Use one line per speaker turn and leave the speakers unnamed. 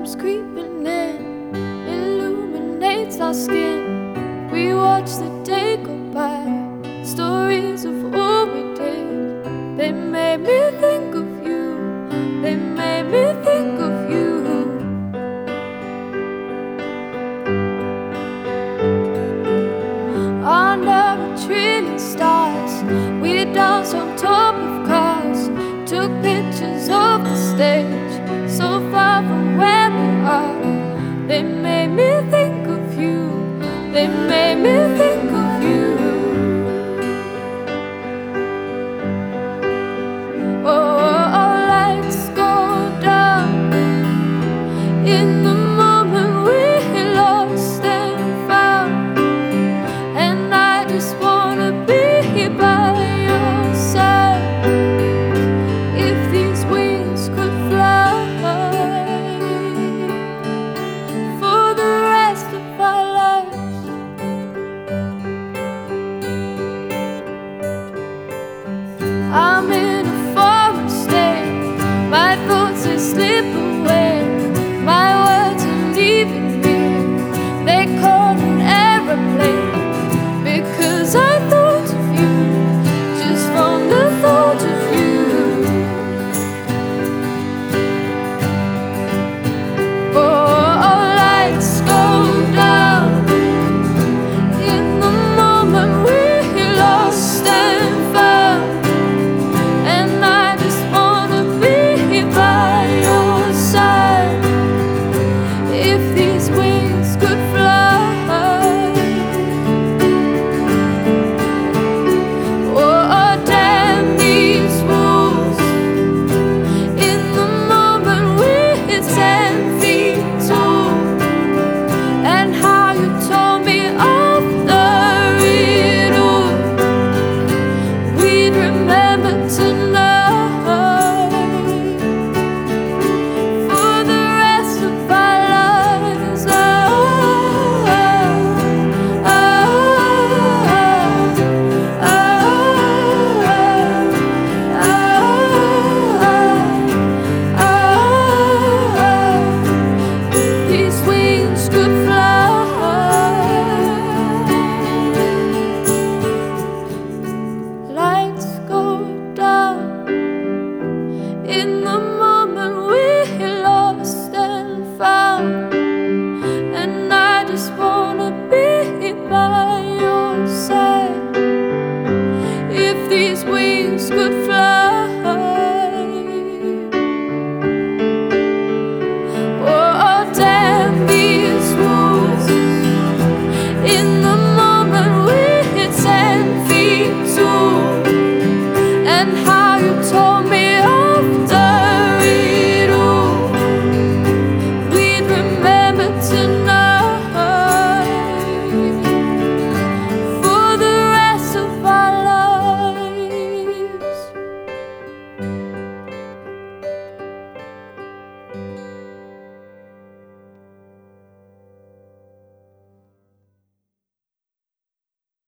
comes creeping in, illuminates our skin. We watch the day go by, stories of all we did. They made me think of you, they made me think of you. Under a trillion stars, we danced on top of cars, took pictures of the stage, so far from where we are. They made me think of you, they made me think of you. Oh, lights go down in the moment we lost and found, and I just wanna be by your side. If these wings could fly for the rest of our lives, I'm